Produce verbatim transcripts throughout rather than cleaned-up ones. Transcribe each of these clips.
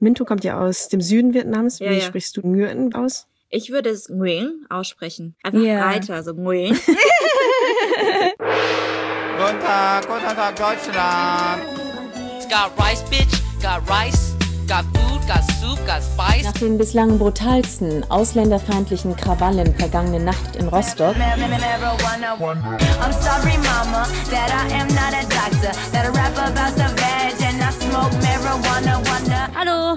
Mintu kommt ja aus dem Süden Vietnams. Wie ja, ja. sprichst du Nguyen aus? Ich würde es Nguyen aussprechen. Einfach yeah. breiter, so Nguyen. Guten Tag, guten Tag, Deutschland. Got rice, bitch, got rice. Got food, got soup, got spice. Nach den bislang brutalsten, ausländerfeindlichen Krawallen vergangene Nacht in Rostock Hallo!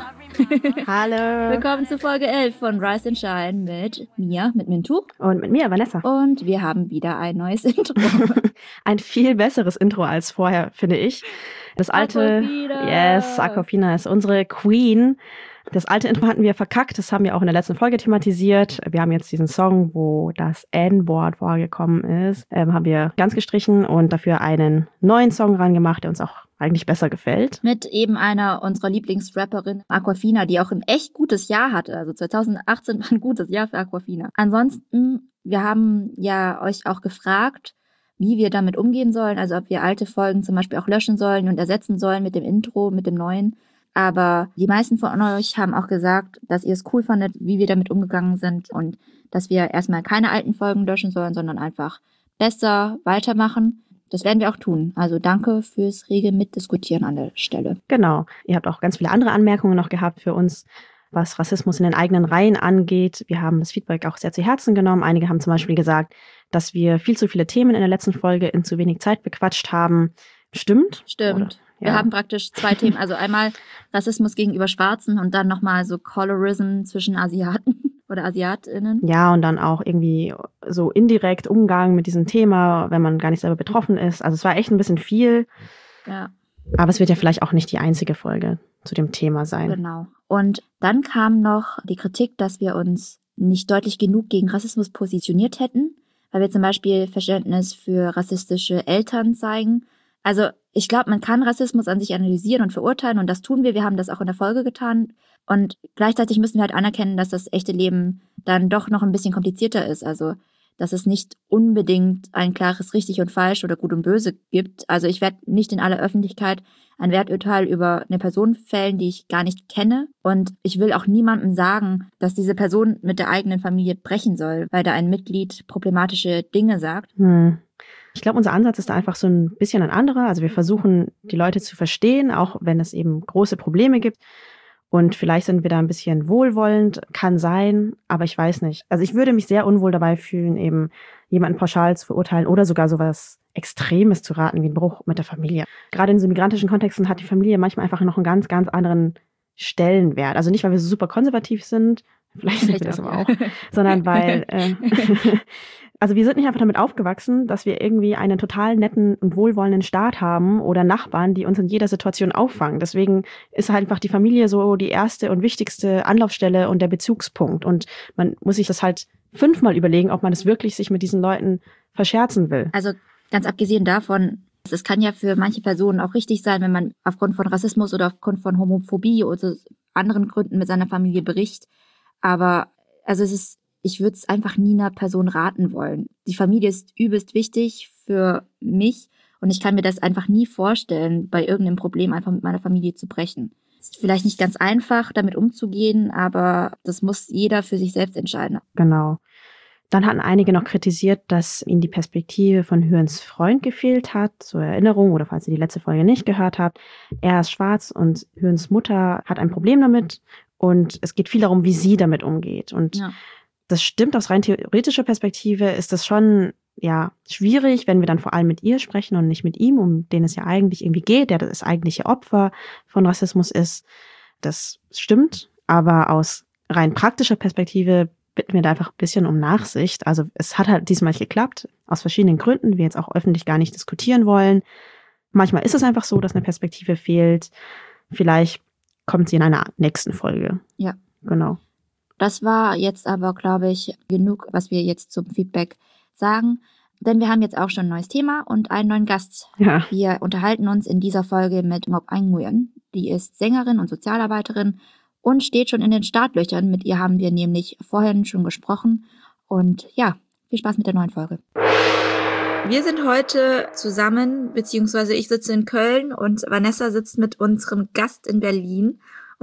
Hallo! Willkommen zu Folge elf von Rise and Shine mit mir, mit Mintu. Und mit mir, Vanessa. Und wir haben wieder ein neues Intro. Ein viel besseres Intro als vorher, finde ich. Das alte, Aquafina. yes, Aquafina ist unsere Queen. Das alte Intro hatten wir verkackt, das haben wir auch in der letzten Folge thematisiert. Wir haben jetzt diesen Song, wo das N-Wort vorgekommen ist, ähm, haben wir ganz gestrichen und dafür einen neuen Song ran gemacht, der uns auch eigentlich besser gefällt. Mit eben einer unserer Lieblingsrapperin, Aquafina, die auch ein echt gutes Jahr hatte. Also zwanzig achtzehn war ein gutes Jahr für Aquafina. Ansonsten, wir haben ja euch auch gefragt, wie wir damit umgehen sollen, also ob wir alte Folgen zum Beispiel auch löschen sollen und ersetzen sollen mit dem Intro, mit dem neuen. Aber die meisten von euch haben auch gesagt, dass ihr es cool fandet, wie wir damit umgegangen sind und dass wir erstmal keine alten Folgen löschen sollen, sondern einfach besser weitermachen. Das werden wir auch tun. Also danke fürs rege Mitdiskutieren an der Stelle. Genau. Ihr habt auch ganz viele andere Anmerkungen noch gehabt für uns, was Rassismus in den eigenen Reihen angeht. Wir haben das Feedback auch sehr zu Herzen genommen. Einige haben zum Beispiel gesagt, dass wir viel zu viele Themen in der letzten Folge in zu wenig Zeit bequatscht haben. Stimmt? Stimmt. Oder? Wir Ja. haben praktisch zwei Themen. Also einmal Rassismus gegenüber Schwarzen und dann nochmal so Colorism zwischen Asiaten oder AsiatInnen. Ja, und dann auch irgendwie so indirekt Umgang mit diesem Thema, wenn man gar nicht selber betroffen ist. Also es war echt ein bisschen viel. Ja. Aber es wird ja vielleicht auch nicht die einzige Folge zu dem Thema sein. Genau. Und dann kam noch die Kritik, dass wir uns nicht deutlich genug gegen Rassismus positioniert hätten, weil wir zum Beispiel Verständnis für rassistische Eltern zeigen. Also ich glaube, man kann Rassismus an sich analysieren und verurteilen und das tun wir. Wir haben das auch in der Folge getan. Und gleichzeitig müssen wir halt anerkennen, dass das echte Leben dann doch noch ein bisschen komplizierter ist. Also dass es nicht unbedingt ein klares richtig und falsch oder gut und böse gibt. Also ich werde nicht in aller Öffentlichkeit ein Werturteil über eine Person fällen, die ich gar nicht kenne. Und ich will auch niemandem sagen, dass diese Person mit der eigenen Familie brechen soll, weil da ein Mitglied problematische Dinge sagt. Hm. Ich glaube, unser Ansatz ist da einfach so ein bisschen ein anderer. Also wir versuchen, die Leute zu verstehen, auch wenn es eben große Probleme gibt. Und vielleicht sind wir da ein bisschen wohlwollend, kann sein, aber ich weiß nicht. Also ich würde mich sehr unwohl dabei fühlen, eben jemanden pauschal zu verurteilen oder sogar sowas Extremes zu raten, wie ein Bruch mit der Familie. Gerade in so migrantischen Kontexten hat die Familie manchmal einfach noch einen ganz, ganz anderen Stellenwert. Also nicht, weil wir so super konservativ sind, vielleicht sind wir das aber auch, sondern weil, äh, also wir sind nicht einfach damit aufgewachsen, dass wir irgendwie einen total netten und wohlwollenden Staat haben oder Nachbarn, die uns in jeder Situation auffangen. Deswegen ist halt einfach die Familie so die erste und wichtigste Anlaufstelle und der Bezugspunkt. Und man muss sich das halt fünfmal überlegen, ob man es wirklich sich mit diesen Leuten verscherzen will. Also ganz abgesehen davon, es kann ja für manche Personen auch richtig sein, wenn man aufgrund von Rassismus oder aufgrund von Homophobie oder anderen Gründen mit seiner Familie bricht. Aber also es ist, ich würde es einfach nie einer Person raten wollen. Die Familie ist übelst wichtig für mich und ich kann mir das einfach nie vorstellen, bei irgendeinem Problem einfach mit meiner Familie zu brechen. Es ist vielleicht nicht ganz einfach, damit umzugehen, aber das muss jeder für sich selbst entscheiden. Genau. Dann hatten einige noch kritisiert, dass ihnen die Perspektive von Hyuns Freund gefehlt hat, zur Erinnerung oder falls ihr die letzte Folge nicht gehört habt. Er ist schwarz und Hyuns Mutter hat ein Problem damit und es geht viel darum, wie sie damit umgeht. Und Ja. das stimmt, aus rein theoretischer Perspektive ist das schon ja schwierig, wenn wir dann vor allem mit ihr sprechen und nicht mit ihm, um den es ja eigentlich irgendwie geht, der das eigentliche Opfer von Rassismus ist. Das stimmt, aber aus rein praktischer Perspektive bitten wir da einfach ein bisschen um Nachsicht. Also es hat halt diesmal nicht geklappt, aus verschiedenen Gründen, die wir jetzt auch öffentlich gar nicht diskutieren wollen. Manchmal ist es einfach so, dass eine Perspektive fehlt. Vielleicht kommt sie in einer nächsten Folge. Ja. Genau. Das war jetzt aber, glaube ich, genug, was wir jetzt zum Feedback sagen. Denn wir haben jetzt auch schon ein neues Thema und einen neuen Gast. Ja. Wir unterhalten uns in dieser Folge mit Ngoc Anh Nguyen. Die ist Sängerin und Sozialarbeiterin und steht schon in den Startlöchern. Mit ihr haben wir nämlich vorhin schon gesprochen. Und ja, viel Spaß mit der neuen Folge. Wir sind heute zusammen, beziehungsweise ich sitze in Köln und Vanessa sitzt mit unserem Gast in Berlin.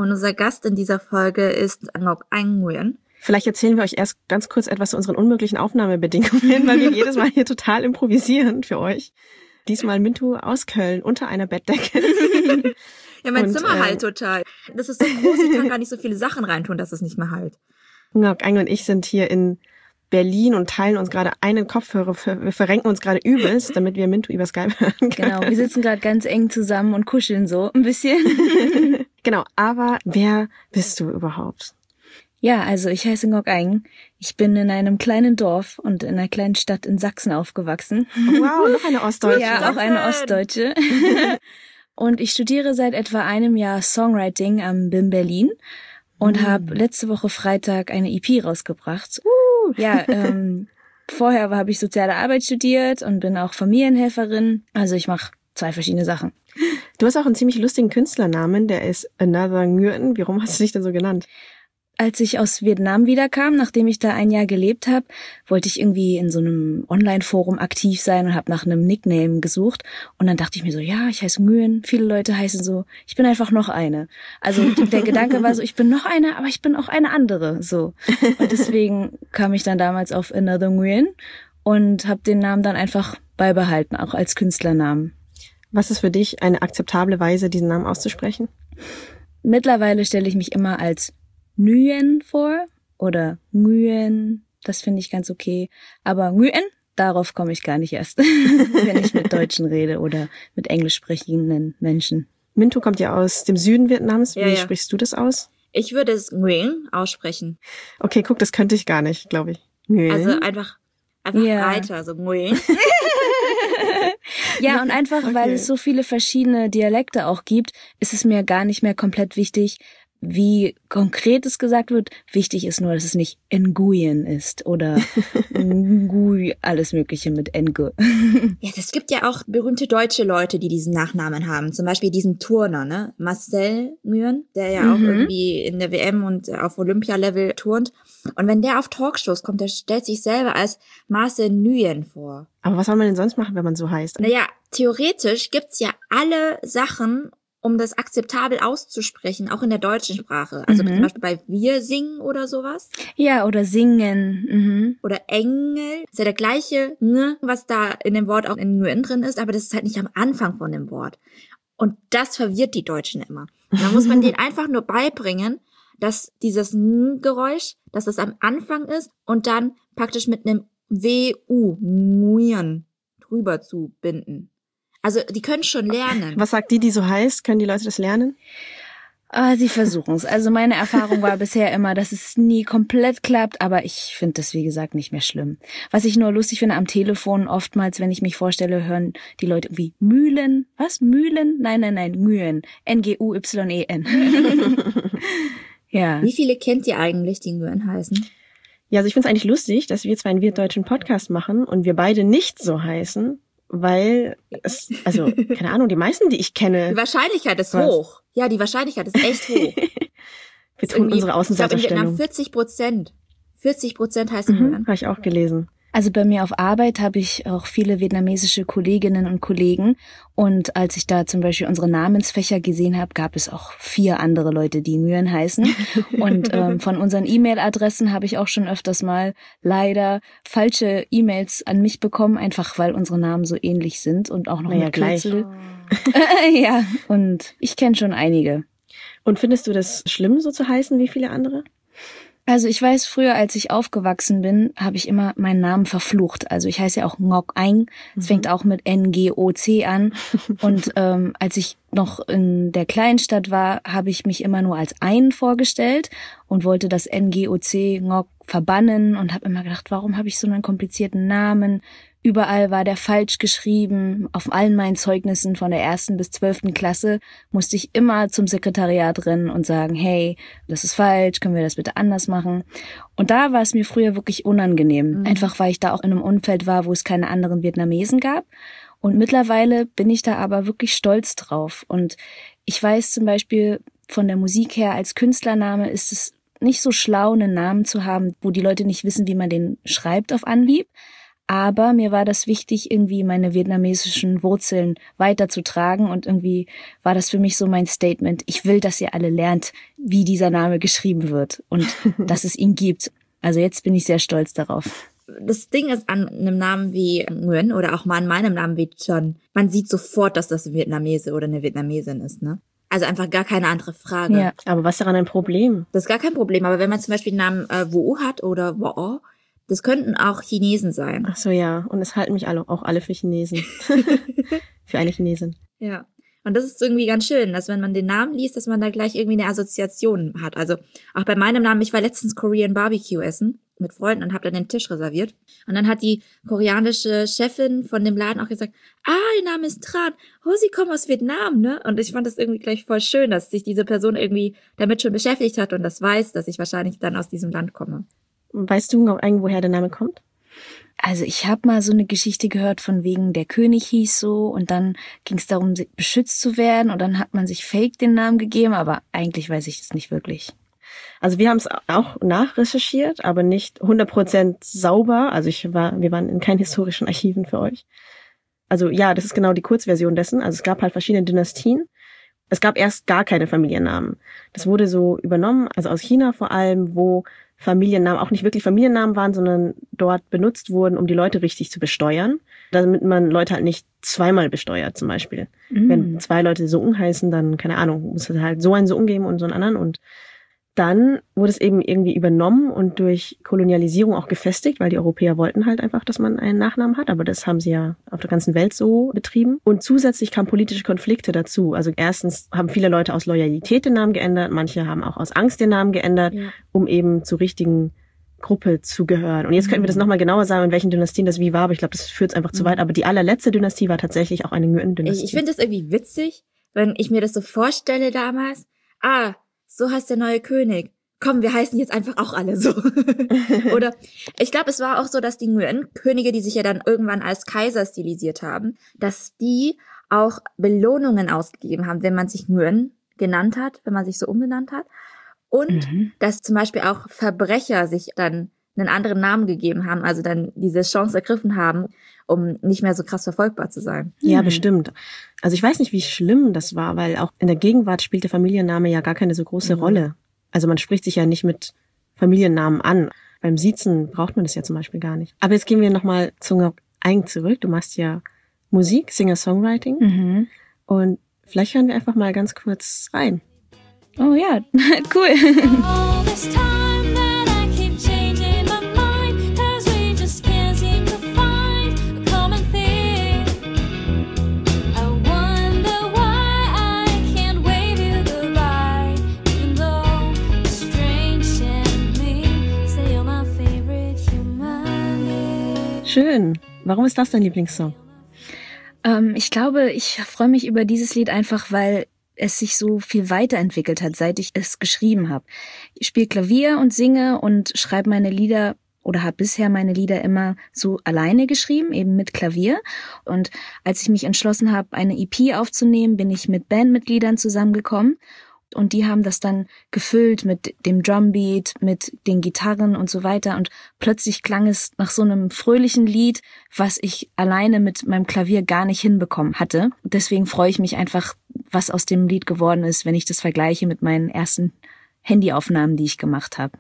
Und unser Gast in dieser Folge ist Ngoc Anh Nguyen. Vielleicht erzählen wir euch erst ganz kurz etwas zu unseren unmöglichen Aufnahmebedingungen, weil wir jedes Mal hier total improvisieren für euch. Diesmal Mintu aus Köln unter einer Bettdecke. Ja, mein Und, Zimmer äh, halt total. Das ist so groß, ich kann gar nicht so viele Sachen reintun, dass es nicht mehr halt. Ngoc Anh und ich sind hier in Berlin und teilen uns gerade einen Kopfhörer. Wir verrenken uns gerade übelst, damit wir Mintu über Skype hören können. Genau, wir sitzen gerade ganz eng zusammen und kuscheln so ein bisschen. Genau, aber wer bist du überhaupt? Ja, also ich heiße Ngoc Anh. Ich bin in einem kleinen Dorf und in einer kleinen Stadt in Sachsen aufgewachsen. Wow, noch eine Ostdeutsche. Ja, auch eine Ostdeutsche. Und ich studiere seit etwa einem Jahr Songwriting am B I M Berlin und mm. habe letzte Woche Freitag eine E P rausgebracht. Uh. Ja, ähm, vorher habe ich soziale Arbeit studiert und bin auch Familienhelferin. Also ich mache zwei verschiedene Sachen. Du hast auch einen ziemlich lustigen Künstlernamen, der ist Another Nguyen. Warum hast du dich denn so genannt? Als ich aus Vietnam wiederkam, nachdem ich da ein Jahr gelebt habe, wollte ich irgendwie in so einem Online-Forum aktiv sein und habe nach einem Nickname gesucht. Und dann dachte ich mir so, ja, ich heiße Nguyen, viele Leute heißen so, ich bin einfach noch eine. Also der Gedanke war so, ich bin noch eine, aber ich bin auch eine andere. So. Und deswegen kam ich dann damals auf Another Nguyen und habe den Namen dann einfach beibehalten, auch als Künstlernamen. Was ist für dich eine akzeptable Weise, diesen Namen auszusprechen? Mittlerweile stelle ich mich immer als Nguyen vor oder Nguyen, das finde ich ganz okay. Aber Nguyen, darauf komme ich gar nicht erst, wenn ich mit Deutschen rede oder mit englisch sprechenden Menschen. Mintu kommt ja aus dem Süden Vietnams. Wie ja, ja. sprichst du das aus? Ich würde es Nguyen aussprechen. Okay, guck, das könnte ich gar nicht, glaube ich. Nguyen. Also einfach, einfach ja. breiter, so Nguyen. Ja, und einfach, okay. weil es so viele verschiedene Dialekte auch gibt, ist es mir gar nicht mehr komplett wichtig, wie konkret es gesagt wird. Wichtig ist nur, dass es nicht Nguyen ist oder Ngui, alles Mögliche mit Ng. Ja, es gibt ja auch berühmte deutsche Leute, die diesen Nachnamen haben. Zum Beispiel diesen Turner, ne? Marcel Nguyen, der ja mhm. auch irgendwie in der W M und auf Olympia-Level turnt. Und wenn der auf Talkshows kommt, der stellt sich selber als Marcel Nguyen vor. Aber was soll man denn sonst machen, wenn man so heißt? Naja, theoretisch gibt's ja alle Sachen, um das akzeptabel auszusprechen, auch in der deutschen Sprache. Also mhm. zum Beispiel bei Wir singen oder sowas. Ja, oder singen. Mhm. Oder Engel. Das ist ja der gleiche Ng, was da in dem Wort auch in Nguyen drin ist, aber das ist halt nicht am Anfang von dem Wort. Und das verwirrt die Deutschen immer. Und da muss man denen einfach nur beibringen, dass dieses Ng-Geräusch, dass das am Anfang ist und dann praktisch mit einem W U, Nguyen, drüber zu binden. Also die können schon lernen. Was sagt die, die so heißt? Können die Leute das lernen? Ah, sie versuchen es. Also meine Erfahrung war bisher immer, dass es nie komplett klappt, aber ich finde das, wie gesagt, nicht mehr schlimm. Was ich nur lustig finde am Telefon, oftmals, wenn ich mich vorstelle, hören die Leute irgendwie Mühlen. Was? Mühlen? Nein, nein, nein, Nguyen. N G U Y E N. Ja. Wie viele kennt ihr eigentlich, die Nguyen heißen? Ja, also ich finde es eigentlich lustig, dass wir zwar einen wirtdeutschen Podcast machen und wir beide nicht so heißen, weil es, also, keine Ahnung, die meisten, die ich kenne. Die Wahrscheinlichkeit ist was? hoch. Ja, die Wahrscheinlichkeit ist echt hoch. Wir tun unsere Außenseiterstellung. Ich glaube, vierzig Prozent. vierzig Prozent heißen mhm, Nguyen. Habe ich auch gelesen. Also bei mir auf Arbeit habe ich auch viele vietnamesische Kolleginnen und Kollegen. Und als ich da zum Beispiel unsere Namensfächer gesehen habe, gab es auch vier andere Leute, die Nguyen heißen. Und ähm, von unseren E-Mail-Adressen habe ich auch schon öfters mal leider falsche E-Mails an mich bekommen, einfach weil unsere Namen so ähnlich sind und auch noch naja, mit Kürzel. Ja, und ich kenne schon einige. Und findest du das schlimm, so zu heißen wie viele andere? Also ich weiß, früher, als ich aufgewachsen bin, habe ich immer meinen Namen verflucht. Also ich heiße ja auch Ngoc Anh. Es mhm. fängt auch mit N G O C an. Und ähm, als ich noch in der Kleinstadt war, habe ich mich immer nur als Anh vorgestellt und wollte das N G O C Ngoc verbannen und habe immer gedacht, warum habe ich so einen komplizierten Namen? Überall war der falsch geschrieben. Auf allen meinen Zeugnissen von der ersten bis zwölften Klasse musste ich immer zum Sekretariat rennen und sagen, hey, das ist falsch, können wir das bitte anders machen? Und da war es mir früher wirklich unangenehm. Mhm. Einfach, weil ich da auch in einem Umfeld war, wo es keine anderen Vietnamesen gab. Und mittlerweile bin ich da aber wirklich stolz drauf. Und ich weiß zum Beispiel von der Musik her, als Künstlername ist es nicht so schlau, einen Namen zu haben, wo die Leute nicht wissen, wie man den schreibt auf Anhieb. Aber mir war das wichtig, irgendwie meine vietnamesischen Wurzeln weiterzutragen. Und irgendwie war das für mich so mein Statement. Ich will, dass ihr alle lernt, wie dieser Name geschrieben wird und dass es ihn gibt. Also jetzt bin ich sehr stolz darauf. Das Ding ist an einem Namen wie Nguyen oder auch mal an meinem Namen wie John, man sieht sofort, dass das ein Vietnamese oder eine Vietnamesin ist, ne? Also einfach gar keine andere Frage. Ja. Aber was ist daran ein Problem? Das ist gar kein Problem. Aber wenn man zum Beispiel den Namen äh, Wu hat oder Wo, das könnten auch Chinesen sein. Ach so, ja. Und es halten mich alle, auch alle für Chinesen. Für eine Chinesin. Ja. Und das ist irgendwie ganz schön, dass wenn man den Namen liest, dass man da gleich irgendwie eine Assoziation hat. Also auch bei meinem Namen, ich war letztens Korean Barbecue essen mit Freunden und habe dann den Tisch reserviert. Und dann hat die koreanische Chefin von dem Laden auch gesagt, ah, ihr Name ist Tran, oh, sie kommen aus Vietnam, ne? Und ich fand das irgendwie gleich voll schön, dass sich diese Person irgendwie damit schon beschäftigt hat und das weiß, dass ich wahrscheinlich dann aus diesem Land komme. Weißt du eigentlich, woher der Name kommt? Also ich habe mal so eine Geschichte gehört von wegen, der König hieß so und dann ging es darum, beschützt zu werden und dann hat man sich fake den Namen gegeben, aber eigentlich weiß ich das nicht wirklich. Also wir haben es auch nachrecherchiert, aber nicht hundert Prozent sauber. Also ich war, wir waren in keinen historischen Archiven für euch. Also ja, das ist genau die Kurzversion dessen. Also es gab halt verschiedene Dynastien. Es gab erst gar keine Familiennamen. Das wurde so übernommen, also aus China vor allem, wo Familiennamen auch nicht wirklich Familiennamen waren, sondern dort benutzt wurden, um die Leute richtig zu besteuern, damit man Leute halt nicht zweimal besteuert zum Beispiel. Mm. Wenn zwei Leute Sung heißen, dann, keine Ahnung, muss es halt so einen Sung geben und so einen anderen. Und dann wurde es eben irgendwie übernommen und durch Kolonialisierung auch gefestigt, weil die Europäer wollten halt einfach, dass man einen Nachnamen hat, aber das haben sie ja auf der ganzen Welt so betrieben. Und zusätzlich kamen politische Konflikte dazu. Also erstens haben viele Leute aus Loyalität den Namen geändert, manche haben auch aus Angst den Namen geändert, ja, um eben zur richtigen Gruppe zu gehören. Und jetzt könnten wir das nochmal genauer sagen, in welchen Dynastien das wie war, aber ich glaube, das führt einfach mhm. zu weit. Aber die allerletzte Dynastie war tatsächlich auch eine Nguyen-Dynastie. Ich, ich finde das irgendwie witzig, wenn ich mir das so vorstelle damals. Ah, so heißt der neue König. Komm, wir heißen jetzt einfach auch alle so. Oder ich glaube, es war auch so, dass die Nguyen-Könige, die sich ja dann irgendwann als Kaiser stilisiert haben, dass die auch Belohnungen ausgegeben haben, wenn man sich Nguyen genannt hat, wenn man sich so umbenannt hat. Und mhm. dass zum Beispiel auch Verbrecher sich dann einen anderen Namen gegeben haben, also dann diese Chance ergriffen haben, um nicht mehr so krass verfolgbar zu sein. Ja, mhm. bestimmt. Also ich weiß nicht, wie schlimm das war, weil auch in der Gegenwart spielt der Familienname ja gar keine so große mhm. Rolle. Also man spricht sich ja nicht mit Familiennamen an. Beim Siezen braucht man das ja zum Beispiel gar nicht. Aber jetzt gehen wir nochmal zu Ngoc Anh zurück. Du machst ja Musik, Singer-Songwriting. Mhm. Und vielleicht hören wir einfach mal ganz kurz rein. Oh ja, cool. Schön. Warum ist das dein Lieblingssong? Ähm, ich glaube, ich freue mich über dieses Lied einfach, weil es sich so viel weiterentwickelt hat, seit ich es geschrieben habe. Ich spiele Klavier und singe und schreibe meine Lieder oder habe bisher meine Lieder immer so alleine geschrieben, eben mit Klavier. Und als ich mich entschlossen habe, eine E P aufzunehmen, bin ich mit Bandmitgliedern zusammengekommen. Und die haben das dann gefüllt mit dem Drumbeat, mit den Gitarren und so weiter. Und plötzlich klang es nach so einem fröhlichen Lied, was ich alleine mit meinem Klavier gar nicht hinbekommen hatte. Deswegen freue ich mich einfach, was aus dem Lied geworden ist, wenn ich das vergleiche mit meinen ersten Handyaufnahmen, die ich gemacht habe.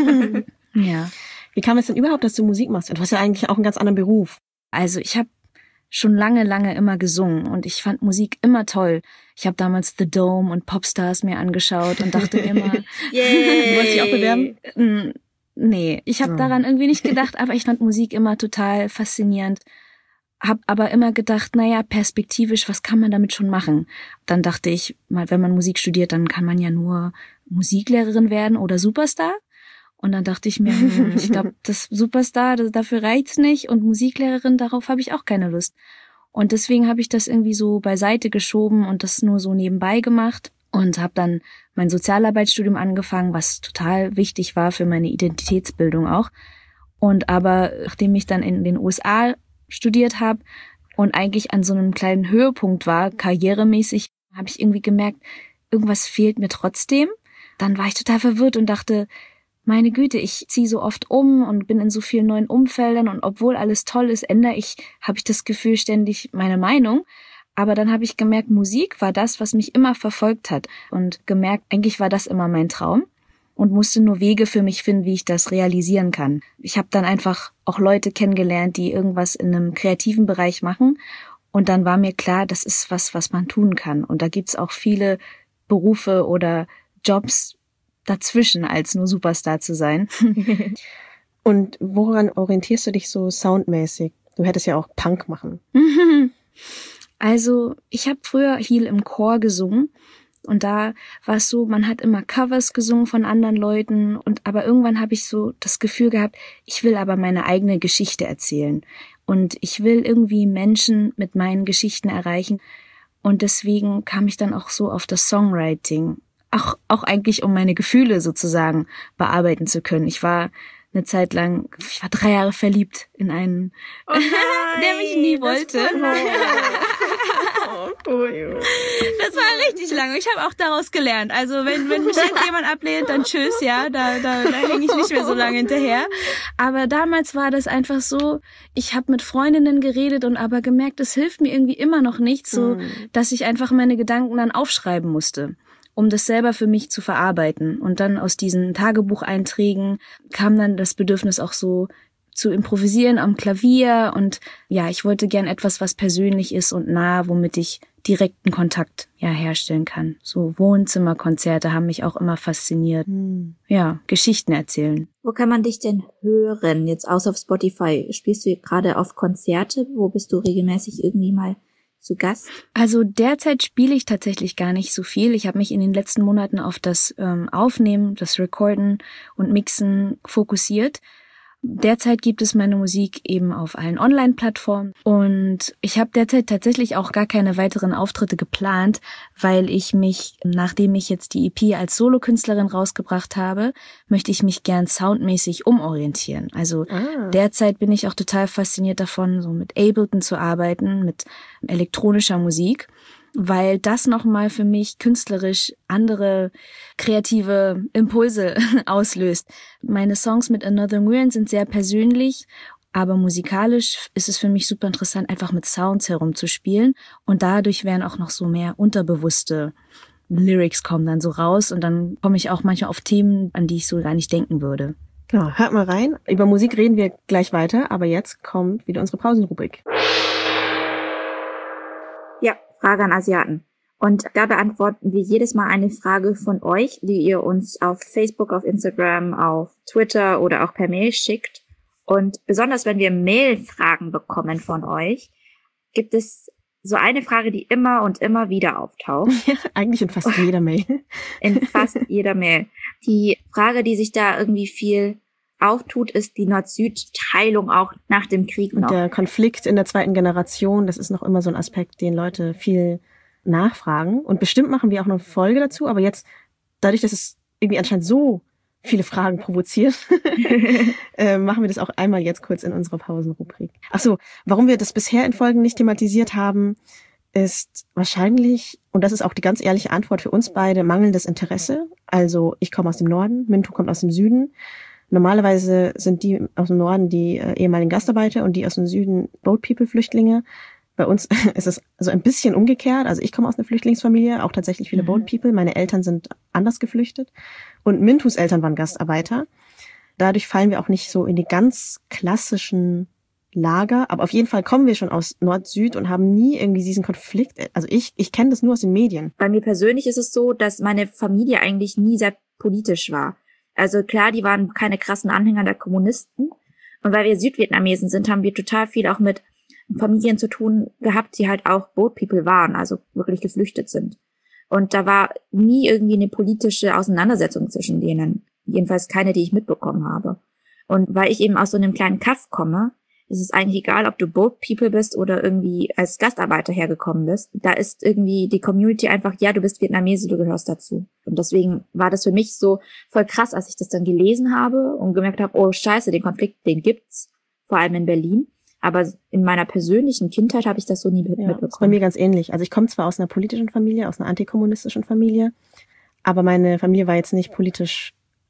Ja. Wie kam es denn überhaupt, dass du Musik machst? Du hast ja eigentlich auch einen ganz anderen Beruf. Also ich habe schon lange, lange immer gesungen und ich fand Musik immer toll. Ich habe damals The Dome und Popstars mir angeschaut und dachte mir immer, yeah. Wolltest du dich auch bewerben? Nee, ich habe oh. daran irgendwie nicht gedacht, aber ich fand Musik immer total faszinierend. Hab aber immer gedacht, naja, perspektivisch, was kann man damit schon machen? Dann dachte ich, mal, wenn man Musik studiert, dann kann man ja nur Musiklehrerin werden oder Superstar. Und dann dachte ich mir, hm, ich glaube, das Superstar, das, dafür reicht's nicht und Musiklehrerin, darauf habe ich auch keine Lust. Und deswegen habe ich das irgendwie so beiseite geschoben und das nur so nebenbei gemacht und habe dann mein Sozialarbeitsstudium angefangen, was total wichtig war für meine Identitätsbildung auch. Und aber nachdem ich dann in den U S A studiert habe und eigentlich an so einem kleinen Höhepunkt war, karrieremäßig, habe ich irgendwie gemerkt, irgendwas fehlt mir trotzdem. Dann war ich total verwirrt und dachte, meine Güte, ich ziehe so oft um und bin in so vielen neuen Umfeldern und obwohl alles toll ist, ändere ich, habe ich das Gefühl, ständig meine Meinung. Aber dann habe ich gemerkt, Musik war das, was mich immer verfolgt hat und gemerkt, eigentlich war das immer mein Traum und musste nur Wege für mich finden, wie ich das realisieren kann. Ich habe dann einfach auch Leute kennengelernt, die irgendwas in einem kreativen Bereich machen und dann war mir klar, das ist was, was man tun kann. Und da gibt's auch viele Berufe oder Jobs dazwischen, als nur Superstar zu sein. Und woran orientierst du dich so soundmäßig? Du hättest ja auch Punk machen. Also ich habe früher viel im Chor gesungen und da war es so, man hat immer Covers gesungen von anderen Leuten und aber irgendwann habe ich so das Gefühl gehabt, ich will aber meine eigene Geschichte erzählen und ich will irgendwie Menschen mit meinen Geschichten erreichen und deswegen kam ich dann auch so auf das Songwriting, auch, auch eigentlich um meine Gefühle sozusagen bearbeiten zu können. Ich war eine Zeit lang, ich war drei Jahre verliebt in einen, oh nein, der mich nie wollte. Das war richtig lange. Ich habe auch daraus gelernt. Also wenn wenn mich jetzt jemand ablehnt, dann tschüss, ja, da da, da hänge ich nicht mehr so lange hinterher. Aber damals war das einfach so, ich habe mit Freundinnen geredet und aber gemerkt, es hilft mir irgendwie immer noch nicht, so dass ich einfach meine Gedanken dann aufschreiben musste, um das selber für mich zu verarbeiten. Und dann aus diesen Tagebucheinträgen kam dann das Bedürfnis auch so zu improvisieren am Klavier. Und ja, ich wollte gern etwas, was persönlich ist und nah, womit ich direkten Kontakt ja herstellen kann. So Wohnzimmerkonzerte haben mich auch immer fasziniert. Hm. Ja, Geschichten erzählen. Wo kann man dich denn hören? Jetzt außer auf Spotify. Spielst du gerade auf Konzerte? Wo bist du regelmäßig irgendwie mal zu Gast? Also derzeit spiele ich tatsächlich gar nicht so viel. Ich habe mich in den letzten Monaten auf das ähm, Aufnehmen, das Recorden und Mixen fokussiert. Derzeit gibt es meine Musik eben auf allen Online-Plattformen und ich habe derzeit tatsächlich auch gar keine weiteren Auftritte geplant, weil ich mich, nachdem ich jetzt die E P als Solokünstlerin rausgebracht habe, möchte ich mich gern soundmäßig umorientieren. Also ah. derzeit bin ich auch total fasziniert davon, so mit Ableton zu arbeiten, mit elektronischer Musik, weil das nochmal für mich künstlerisch andere kreative Impulse auslöst. Meine Songs mit Another Nguyen sind sehr persönlich, aber musikalisch ist es für mich super interessant, einfach mit Sounds herumzuspielen und dadurch werden auch noch so mehr unterbewusste Lyrics kommen dann so raus und dann komme ich auch manchmal auf Themen, an die ich so gar nicht denken würde. Genau, hört mal rein. Über Musik reden wir gleich weiter, aber jetzt kommt wieder unsere Pausenrubrik. Ja, Frage an Asiaten. Und da beantworten wir jedes Mal eine Frage von euch, die ihr uns auf Facebook, auf Instagram, auf Twitter oder auch per Mail schickt. Und besonders wenn wir Mail-Fragen bekommen von euch, gibt es so eine Frage, die immer und immer wieder auftaucht. Ja, eigentlich in fast jeder Mail. In fast jeder Mail. Die Frage, die sich da irgendwie viel auftut, ist die Nord-Süd-Teilung auch nach dem Krieg noch. Und der Konflikt in der zweiten Generation, das ist noch immer so ein Aspekt, den Leute viel nachfragen. Und bestimmt machen wir auch noch eine Folge dazu, aber jetzt, dadurch, dass es irgendwie anscheinend so viele Fragen provoziert, äh, machen wir das auch einmal jetzt kurz in unserer Pausenrubrik. Ach so, warum wir das bisher in Folgen nicht thematisiert haben, ist wahrscheinlich, und das ist auch die ganz ehrliche Antwort für uns beide, mangelndes Interesse. Also ich komme aus dem Norden, Mintu kommt aus dem Süden. Normalerweise sind die aus dem Norden die äh, ehemaligen Gastarbeiter und die aus dem Süden Boat People Flüchtlinge. Bei uns ist es so ein bisschen umgekehrt. Also ich komme aus einer Flüchtlingsfamilie, auch tatsächlich viele mhm. Boat People. Meine Eltern sind anders geflüchtet. Und Mintus Eltern waren Gastarbeiter. Dadurch fallen wir auch nicht so in die ganz klassischen Lager. Aber auf jeden Fall kommen wir schon aus Nord-Süd und haben nie irgendwie diesen Konflikt. Also ich, ich kenne das nur aus den Medien. Bei mir persönlich ist es so, dass meine Familie eigentlich nie sehr politisch war. Also klar, die waren keine krassen Anhänger der Kommunisten. Und weil wir Südvietnamesen sind, haben wir total viel auch mit Familien zu tun gehabt, die halt auch Boat People waren, also wirklich geflüchtet sind. Und da war nie irgendwie eine politische Auseinandersetzung zwischen denen. Jedenfalls keine, die ich mitbekommen habe. Und weil ich eben aus so einem kleinen Kaff komme, ist es eigentlich egal, ob du Boat People bist oder irgendwie als Gastarbeiter hergekommen bist. Da ist irgendwie die Community einfach, ja, du bist Vietnamese, du gehörst dazu. Und deswegen war das für mich so voll krass, als ich das dann gelesen habe und gemerkt habe, oh scheiße, den Konflikt, den gibt's, vor allem in Berlin. Aber in meiner persönlichen Kindheit habe ich das so nie mit- ja, mitbekommen. Das ist bei mir ganz ähnlich. Also ich komme zwar aus einer politischen Familie, aus einer antikommunistischen Familie, aber meine Familie war jetzt nicht politisch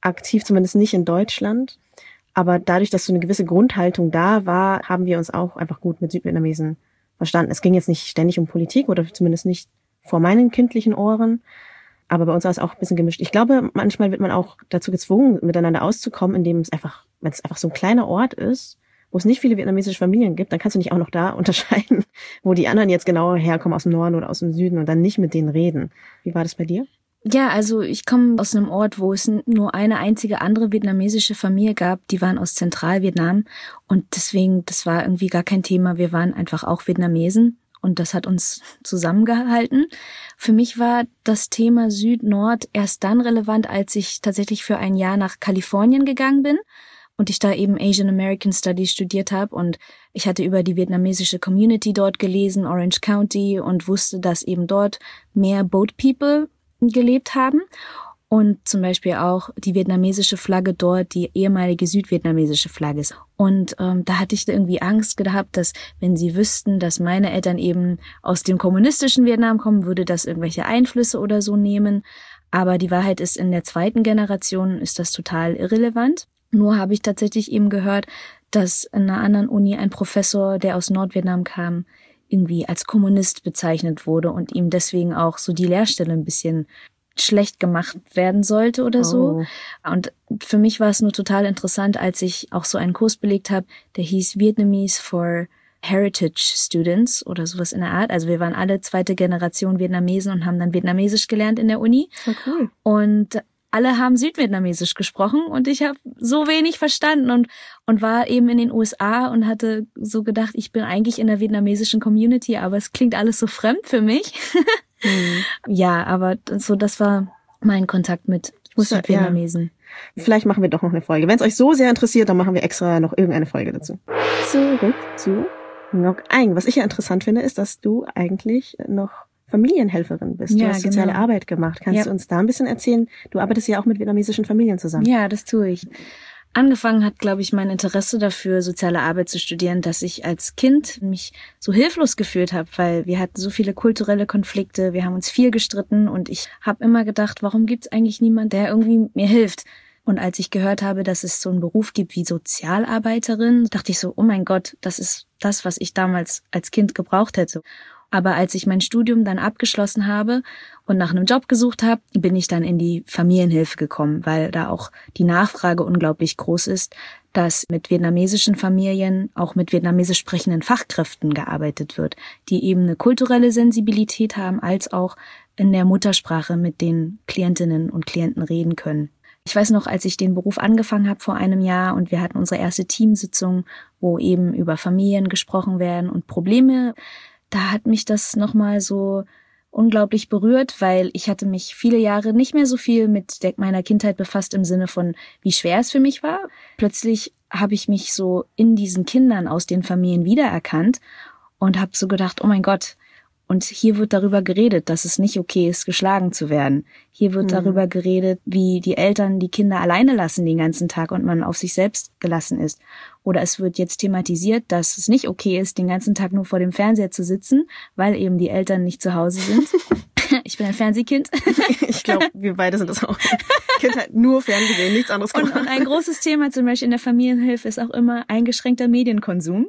aktiv, zumindest nicht in Deutschland. Aber dadurch, dass so eine gewisse Grundhaltung da war, haben wir uns auch einfach gut mit Südvietnamesen verstanden. Es ging jetzt nicht ständig um Politik oder zumindest nicht vor meinen kindlichen Ohren. Aber bei uns war es auch ein bisschen gemischt. Ich glaube, manchmal wird man auch dazu gezwungen, miteinander auszukommen, indem es einfach, wenn es einfach so ein kleiner Ort ist, wo es nicht viele vietnamesische Familien gibt, dann kannst du nicht auch noch da unterscheiden, wo die anderen jetzt genauer herkommen, aus dem Norden oder aus dem Süden, und dann nicht mit denen reden. Wie war das bei dir? Ja, also ich komme aus einem Ort, wo es nur eine einzige andere vietnamesische Familie gab. Die waren aus Zentralvietnam und deswegen, das war irgendwie gar kein Thema. Wir waren einfach auch Vietnamesen und das hat uns zusammengehalten. Für mich war das Thema Süd-Nord erst dann relevant, als ich tatsächlich für ein Jahr nach Kalifornien gegangen bin und ich da eben Asian American Studies studiert habe und ich hatte über die vietnamesische Community dort gelesen, Orange County, und wusste, dass eben dort mehr Boat People gelebt haben und zum Beispiel auch die vietnamesische Flagge dort die ehemalige südvietnamesische Flagge ist. Und ähm, da hatte ich irgendwie Angst gehabt, dass wenn sie wüssten, dass meine Eltern eben aus dem kommunistischen Vietnam kommen, würde das irgendwelche Einflüsse oder so nehmen. Aber die Wahrheit ist, in der zweiten Generation ist das total irrelevant. Nur habe ich tatsächlich eben gehört, dass in einer anderen Uni ein Professor, der aus Nordvietnam kam, irgendwie als Kommunist bezeichnet wurde und ihm deswegen auch so die Lehrstelle ein bisschen schlecht gemacht werden sollte oder so. Oh. Und für mich war es nur total interessant, als ich auch so einen Kurs belegt habe, der hieß Vietnamese for Heritage Students oder sowas in der Art. Also wir waren alle zweite Generation Vietnamesen und haben dann Vietnamesisch gelernt in der Uni. Voll cool. Und alle haben Südvietnamesisch gesprochen und ich habe so wenig verstanden und und war eben in den U S A und hatte so gedacht, ich bin eigentlich in der vietnamesischen Community, aber es klingt alles so fremd für mich. Mhm. Ja, aber so das war mein Kontakt mit Südvietnamesen. Ja. Vielleicht machen wir doch noch eine Folge. Wenn es euch so sehr interessiert, dann machen wir extra noch irgendeine Folge dazu. Zurück zu Ngoc Anh. Was ich ja interessant finde, ist, dass du eigentlich noch Familienhelferin bist. Du ja, hast soziale genau. Arbeit gemacht. Kannst ja. du uns da ein bisschen erzählen? Du arbeitest ja auch mit vietnamesischen Familien zusammen. Ja, das tue ich. Angefangen hat, glaube ich, mein Interesse dafür, soziale Arbeit zu studieren, dass ich als Kind mich so hilflos gefühlt habe, weil wir hatten so viele kulturelle Konflikte, wir haben uns viel gestritten und ich habe immer gedacht, warum gibt es eigentlich niemand, der irgendwie mir hilft? Und als ich gehört habe, dass es so einen Beruf gibt wie Sozialarbeiterin, dachte ich so, oh mein Gott, das ist das, was ich damals als Kind gebraucht hätte. Aber als ich mein Studium dann abgeschlossen habe und nach einem Job gesucht habe, bin ich dann in die Familienhilfe gekommen, weil da auch die Nachfrage unglaublich groß ist, dass mit vietnamesischen Familien auch mit vietnamesisch sprechenden Fachkräften gearbeitet wird, die eben eine kulturelle Sensibilität haben, als auch in der Muttersprache mit den Klientinnen und Klienten reden können. Ich weiß noch, als ich den Beruf angefangen habe vor einem Jahr und wir hatten unsere erste Teamsitzung, wo eben über Familien gesprochen werden und Probleme. Da hat mich das nochmal so unglaublich berührt, weil ich hatte mich viele Jahre nicht mehr so viel mit der, meiner Kindheit befasst im Sinne von, wie schwer es für mich war. Plötzlich habe ich mich so in diesen Kindern aus den Familien wiedererkannt und habe so gedacht, oh mein Gott, und hier wird darüber geredet, dass es nicht okay ist, geschlagen zu werden. Hier wird mhm. darüber geredet, wie die Eltern die Kinder alleine lassen den ganzen Tag und man auf sich selbst gelassen ist. Oder es wird jetzt thematisiert, dass es nicht okay ist, den ganzen Tag nur vor dem Fernseher zu sitzen, weil eben die Eltern nicht zu Hause sind. Ich bin ein Fernsehkind. Ich glaube, wir beide sind das auch. Kind hat nur Fernsehen, nichts anderes gemacht. Und, und ein großes Thema zum Beispiel in der Familienhilfe ist auch immer eingeschränkter Medienkonsum.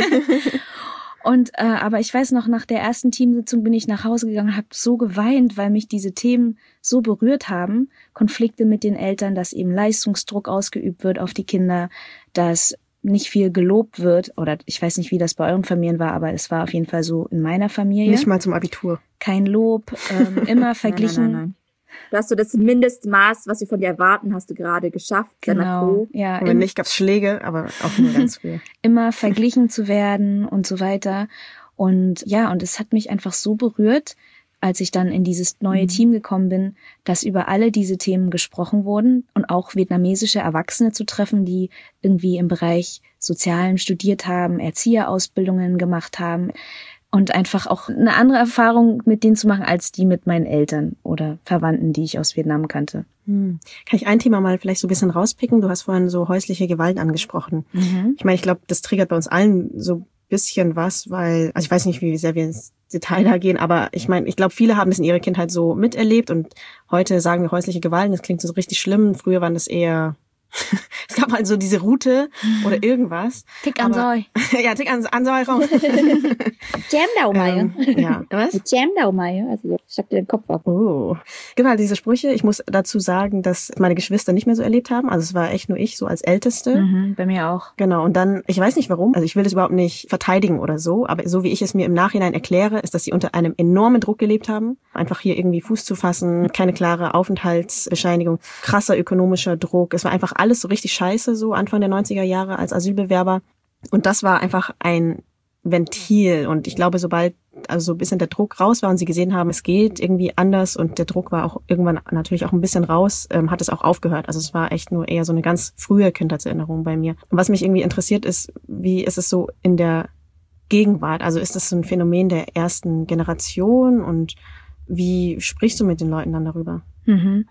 Und äh, aber ich weiß noch, nach der ersten Teamsitzung bin ich nach Hause gegangen und habe so geweint, weil mich diese Themen so berührt haben. Konflikte mit den Eltern, dass eben Leistungsdruck ausgeübt wird auf die Kinder, dass nicht viel gelobt wird. Oder ich weiß nicht, wie das bei euren Familien war, aber es war auf jeden Fall so in meiner Familie. Nicht mal zum Abitur. Kein Lob, ähm, immer verglichen. Nein, nein, nein, nein. Du hast so das Mindestmaß, was wir von dir erwarten, hast du gerade geschafft. Genau, ja. Und wenn nicht, gab's Schläge, aber auch nur ganz früh. Immer verglichen zu werden und so weiter. Und ja, und es hat mich einfach so berührt, als ich dann in dieses neue mhm. Team gekommen bin, dass über alle diese Themen gesprochen wurden und auch vietnamesische Erwachsene zu treffen, die irgendwie im Bereich Sozialen studiert haben, Erzieherausbildungen gemacht haben. Und einfach auch eine andere Erfahrung mit denen zu machen, als die mit meinen Eltern oder Verwandten, die ich aus Vietnam kannte. Hm. Kann ich ein Thema mal vielleicht so ein bisschen rauspicken? Du hast vorhin so häusliche Gewalt angesprochen. Mhm. Ich meine, ich glaube, das triggert bei uns allen so ein bisschen was, weil, also ich weiß nicht, wie sehr wir Detail da gehen, aber ich meine, ich glaube, viele haben es in ihrer Kindheit so miterlebt und heute sagen wir häusliche Gewalt, das klingt so richtig schlimm. Früher waren das eher, es gab halt so diese Route oder irgendwas. Tick an Säu. Ja, Tick an, an Säu. Jam-Dau-Meier. Ähm, ja, was? Jam-Dau-Meier, also ich schlag dir den Kopf ab. Oh. Genau, diese Sprüche. Ich muss dazu sagen, dass meine Geschwister nicht mehr so erlebt haben. Also es war echt nur ich, so als Älteste. Mhm, bei mir auch. Genau, und dann, ich weiß nicht warum, also ich will das überhaupt nicht verteidigen oder so, aber so wie ich es mir im Nachhinein erkläre, ist, dass sie unter einem enormen Druck gelebt haben. Einfach hier irgendwie Fuß zu fassen, keine klare Aufenthaltsbescheinigung, krasser ökonomischer Druck. Es war einfach alles so richtig scheiße, so Anfang der neunziger Jahre als Asylbewerber. Und das war einfach ein Ventil. Und ich glaube, sobald also so ein bisschen der Druck raus war und sie gesehen haben, es geht irgendwie anders und der Druck war auch irgendwann natürlich auch ein bisschen raus, ähm, hat es auch aufgehört. Also es war echt nur eher so eine ganz frühe Kindheitserinnerung bei mir. Und was mich irgendwie interessiert ist, wie ist es so in der Gegenwart? Also ist das so ein Phänomen der ersten Generation und wie sprichst du mit den Leuten dann darüber? Mhm.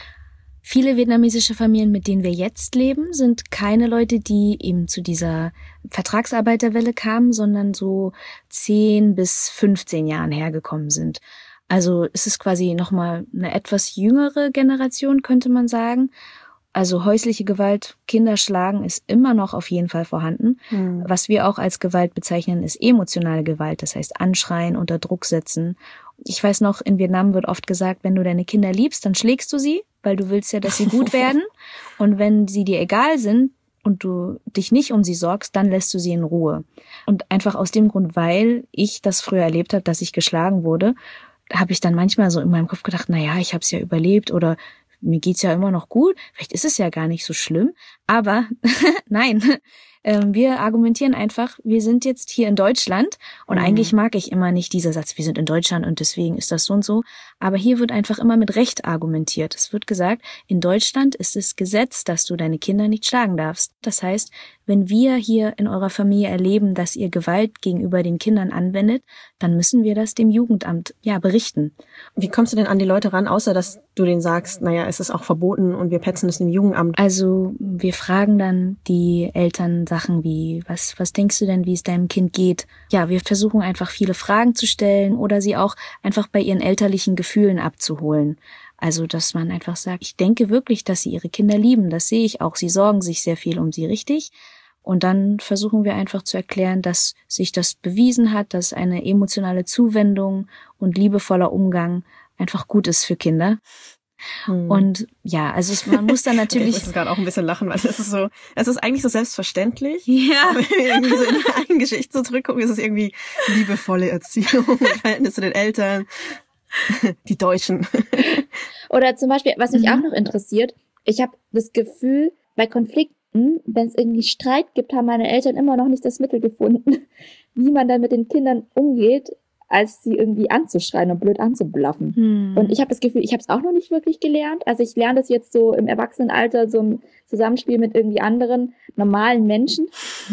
Viele vietnamesische Familien, mit denen wir jetzt leben, sind keine Leute, die eben zu dieser Vertragsarbeiterwelle kamen, sondern so zehn bis fünfzehn Jahren hergekommen sind. Also es ist quasi nochmal eine etwas jüngere Generation, könnte man sagen. Also häusliche Gewalt, Kinder schlagen ist immer noch auf jeden Fall vorhanden. Mhm. Was wir auch als Gewalt bezeichnen, ist emotionale Gewalt. Das heißt anschreien, unter Druck setzen. Ich weiß noch, in Vietnam wird oft gesagt, wenn du deine Kinder liebst, dann schlägst du sie, weil du willst ja, dass sie gut werden. Und wenn sie dir egal sind und du dich nicht um sie sorgst, dann lässt du sie in Ruhe. Und einfach aus dem Grund, weil ich das früher erlebt habe, dass ich geschlagen wurde, habe ich dann manchmal so in meinem Kopf gedacht, na ja, ich habe es ja überlebt oder mir geht's ja immer noch gut, vielleicht ist es ja gar nicht so schlimm. Aber nein, wir argumentieren einfach, wir sind jetzt hier in Deutschland und mhm. eigentlich mag ich immer nicht dieser Satz, wir sind in Deutschland und deswegen ist das so und so. Aber hier wird einfach immer mit Recht argumentiert. Es wird gesagt, in Deutschland ist es Gesetz, dass du deine Kinder nicht schlagen darfst. Das heißt, wenn wir hier in eurer Familie erleben, dass ihr Gewalt gegenüber den Kindern anwendet, dann müssen wir das dem Jugendamt ja berichten. Wie kommst du denn an die Leute ran, außer dass du denen sagst, naja, es ist auch verboten und wir petzen es dem Jugendamt? Also wir fragen dann die Eltern Sachen wie, was, was denkst du denn, wie es deinem Kind geht? Ja, wir versuchen einfach viele Fragen zu stellen oder sie auch einfach bei ihren elterlichen Gefühlen abzuholen. Also, dass man einfach sagt, ich denke wirklich, dass sie ihre Kinder lieben, das sehe ich auch, sie sorgen sich sehr viel um sie, richtig? Und dann versuchen wir einfach zu erklären, dass sich das bewiesen hat, dass eine emotionale Zuwendung und liebevoller Umgang einfach gut ist für Kinder. Hm. Und ja, also es, man muss dann natürlich... Ich muss gerade auch ein bisschen lachen, weil es ist so, es ist eigentlich so selbstverständlich. Ja. Aber wenn wir irgendwie so in die eigene Geschichte so zurückgucken, ist es irgendwie liebevolle Erziehung, Verhältnis zu den Eltern, die Deutschen. Oder zum Beispiel, was mich Mhm. auch noch interessiert, ich habe das Gefühl, bei Konflikten, wenn es irgendwie Streit gibt, haben meine Eltern immer noch nicht das Mittel gefunden, wie man dann mit den Kindern umgeht, als sie irgendwie anzuschreien und blöd anzublaffen. Hm. Und ich habe das Gefühl, ich habe es auch noch nicht wirklich gelernt. Also ich lerne das jetzt so im Erwachsenenalter, so im Zusammenspiel mit irgendwie anderen normalen Menschen.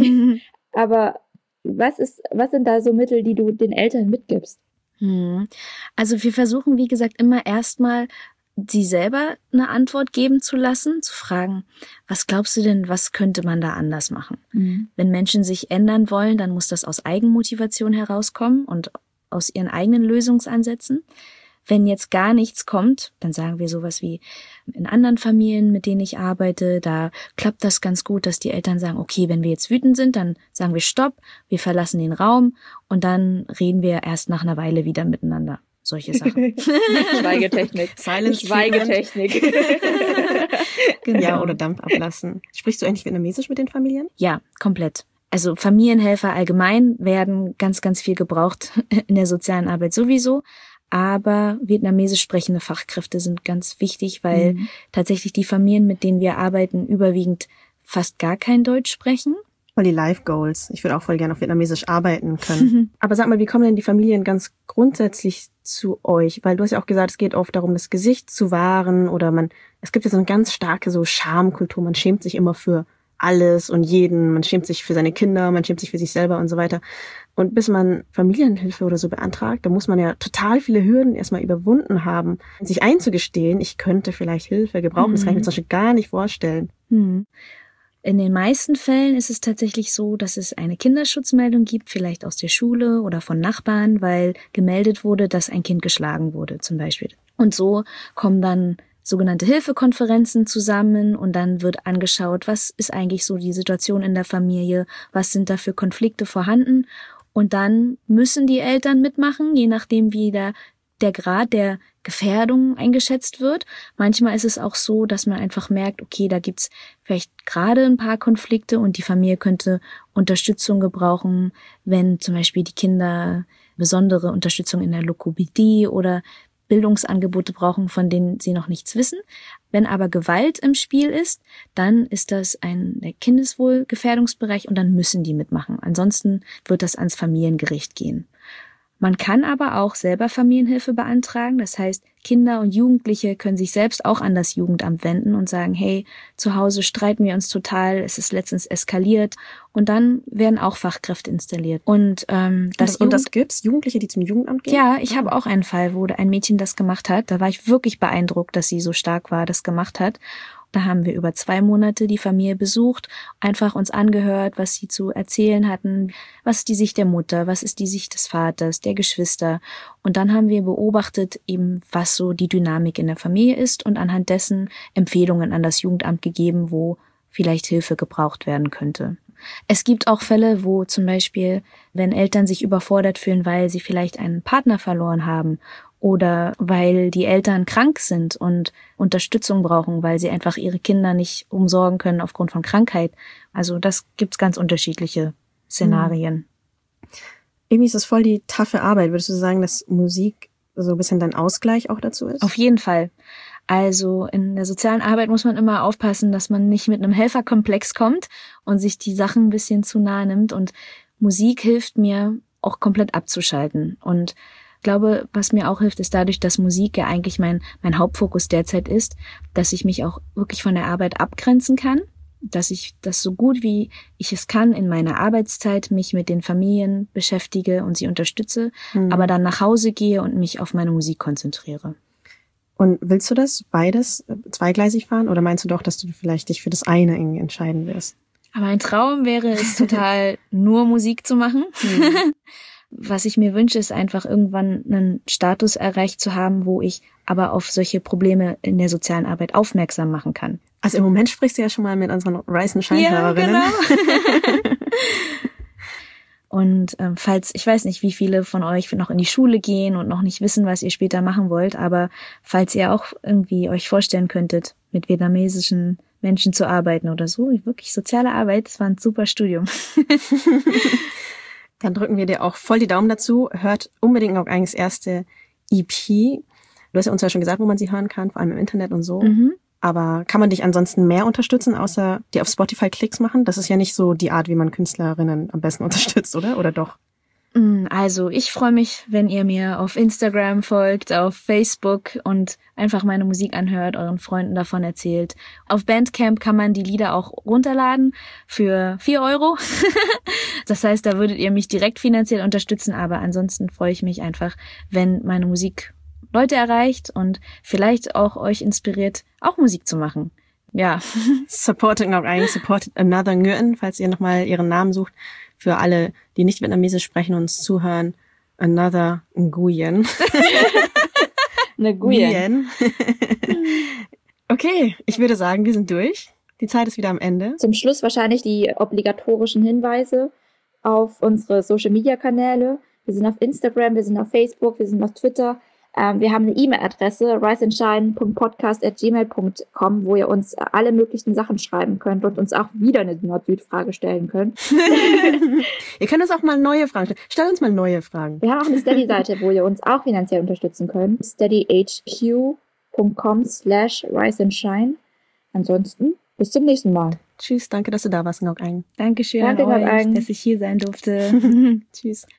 Aber was ist, was sind da so Mittel, die du den Eltern mitgibst? Hm. Also wir versuchen, wie gesagt, immer erstmal sie selber eine Antwort geben zu lassen, zu fragen, was glaubst du denn, was könnte man da anders machen? Mhm. Wenn Menschen sich ändern wollen, dann muss das aus Eigenmotivation herauskommen und aus ihren eigenen Lösungsansätzen. Wenn jetzt gar nichts kommt, dann sagen wir sowas wie, in anderen Familien, mit denen ich arbeite, da klappt das ganz gut, dass die Eltern sagen, okay, wenn wir jetzt wütend sind, dann sagen wir Stopp, wir verlassen den Raum und dann reden wir erst nach einer Weile wieder miteinander. Solche Sachen. Schweigetechnik. Silence Schweigetechnik. Genau. Ja, oder Dampf ablassen. Sprichst du eigentlich Vietnamesisch mit den Familien? Ja, komplett. Also Familienhelfer allgemein werden ganz, ganz viel gebraucht in der sozialen Arbeit sowieso. Aber vietnamesisch sprechende Fachkräfte sind ganz wichtig, weil mhm. tatsächlich die Familien, mit denen wir arbeiten, überwiegend fast gar kein Deutsch sprechen. Voll die Life Goals. Ich würde auch voll gerne auf Vietnamesisch arbeiten können. Aber sag mal, wie kommen denn die Familien ganz grundsätzlich zu euch? Weil du hast ja auch gesagt, es geht oft darum, das Gesicht zu wahren oder man, es gibt ja so eine ganz starke so Schamkultur. Man schämt sich immer für alles und jeden. Man schämt sich für seine Kinder, man schämt sich für sich selber und so weiter. Und bis man Familienhilfe oder so beantragt, da muss man ja total viele Hürden erstmal überwunden haben, sich einzugestehen, ich könnte vielleicht Hilfe gebrauchen. Mhm. Das kann ich mir zum Beispiel gar nicht vorstellen. Mhm. In den meisten Fällen ist es tatsächlich so, dass es eine Kinderschutzmeldung gibt, vielleicht aus der Schule oder von Nachbarn, weil gemeldet wurde, dass ein Kind geschlagen wurde zum Beispiel. Und so kommen dann sogenannte Hilfekonferenzen zusammen und dann wird angeschaut, was ist eigentlich so die Situation in der Familie, was sind da für Konflikte vorhanden. Und dann müssen die Eltern mitmachen, je nachdem wie der, der Grad der Gefährdung eingeschätzt wird. Manchmal ist es auch so, dass man einfach merkt, okay, da gibt's vielleicht gerade ein paar Konflikte und die Familie könnte Unterstützung gebrauchen, wenn zum Beispiel die Kinder besondere Unterstützung in der Logopädie oder Bildungsangebote brauchen, von denen sie noch nichts wissen. Wenn aber Gewalt im Spiel ist, dann ist das ein der Kindeswohlgefährdungsbereich und dann müssen die mitmachen. Ansonsten wird das ans Familiengericht gehen. Man kann aber auch selber Familienhilfe beantragen. Das heißt, Kinder und Jugendliche können sich selbst auch an das Jugendamt wenden und sagen, hey, zu Hause streiten wir uns total, es ist letztens eskaliert. Und dann werden auch Fachkräfte installiert. Und ähm, das, und das gibt's? Jugendliche, die zum Jugendamt gehen? Ja, ich habe auch einen Fall, wo ein Mädchen das gemacht hat. Da war ich wirklich beeindruckt, dass sie so stark war, das gemacht hat. Da haben wir über zwei Monate die Familie besucht, einfach uns angehört, was sie zu erzählen hatten, was ist die Sicht der Mutter, was ist die Sicht des Vaters, der Geschwister. Und dann haben wir beobachtet, eben was so die Dynamik in der Familie ist und anhand dessen Empfehlungen an das Jugendamt gegeben, wo vielleicht Hilfe gebraucht werden könnte. Es gibt auch Fälle, wo zum Beispiel, wenn Eltern sich überfordert fühlen, weil sie vielleicht einen Partner verloren haben oder weil die Eltern krank sind und Unterstützung brauchen, weil sie einfach ihre Kinder nicht umsorgen können aufgrund von Krankheit. Also das gibt's ganz unterschiedliche Szenarien. Irgendwie ist das voll die taffe Arbeit. Würdest du sagen, dass Musik so ein bisschen dein Ausgleich auch dazu ist? Auf jeden Fall. Also in der sozialen Arbeit muss man immer aufpassen, dass man nicht mit einem Helferkomplex kommt und sich die Sachen ein bisschen zu nahe nimmt. Und Musik hilft mir auch komplett abzuschalten. Und ich glaube, was mir auch hilft, ist dadurch, dass Musik ja eigentlich mein mein Hauptfokus derzeit ist, dass ich mich auch wirklich von der Arbeit abgrenzen kann, dass ich das so gut wie ich es kann in meiner Arbeitszeit mich mit den Familien beschäftige und sie unterstütze, mhm. aber dann nach Hause gehe und mich auf meine Musik konzentriere. Und willst du das beides zweigleisig fahren oder meinst du doch, dass du vielleicht dich für das eine irgendwie entscheiden wirst? Aber mein Traum wäre es total, nur Musik zu machen. Mhm. Was ich mir wünsche, ist einfach irgendwann einen Status erreicht zu haben, wo ich aber auf solche Probleme in der sozialen Arbeit aufmerksam machen kann. Also im Moment sprichst du ja schon mal mit unseren Rise and Shine Hörerinnen. Ja, genau. Und ähm, falls, ich weiß nicht, wie viele von euch noch in die Schule gehen und noch nicht wissen, was ihr später machen wollt, aber falls ihr auch irgendwie euch vorstellen könntet, mit vietnamesischen Menschen zu arbeiten oder so, wirklich soziale Arbeit, das war ein super Studium. Dann drücken wir dir auch voll die Daumen dazu. Hört unbedingt auch eigentlich das erste E P. Du hast ja uns ja schon gesagt, wo man sie hören kann, vor allem im Internet und so. Mhm. Aber kann man dich ansonsten mehr unterstützen, außer dir auf Spotify Klicks machen? Das ist ja nicht so die Art, wie man Künstlerinnen am besten unterstützt, oder? Oder doch? Also ich freue mich, wenn ihr mir auf Instagram folgt, auf Facebook und einfach meine Musik anhört, euren Freunden davon erzählt. Auf Bandcamp kann man die Lieder auch runterladen für vier Euro. Das heißt, da würdet ihr mich direkt finanziell unterstützen, aber ansonsten freue ich mich einfach, wenn meine Musik Leute erreicht und vielleicht auch euch inspiriert, auch Musik zu machen. Ja. Supporting auch eigentlich, supported another Nguyen, falls ihr nochmal ihren Namen sucht. Für alle, die nicht vietnamesisch sprechen und uns zuhören, another Nguyen. Eine Nguyen. Okay, ich würde sagen, wir sind durch. Die Zeit ist wieder am Ende. Zum Schluss wahrscheinlich die obligatorischen Hinweise auf unsere Social-Media-Kanäle. Wir sind auf Instagram, wir sind auf Facebook, wir sind auf Twitter. Ähm, wir haben eine E-Mail-Adresse, rise and shine punkt podcast at gmail punkt com, wo ihr uns alle möglichen Sachen schreiben könnt und uns auch wieder eine Nord-Süd-Frage stellen könnt. Ihr könnt uns auch mal neue Fragen stellen. Stell uns mal neue Fragen. Wir haben auch eine Steady-Seite, wo ihr uns auch finanziell unterstützen könnt. steady h q punkt com slash rise and shine. Ansonsten, bis zum nächsten Mal. Tschüss, danke, dass du da warst, Ngoc Anh. Dankeschön danke, an euch, Ngoc Anh, dass ich hier sein durfte. Tschüss.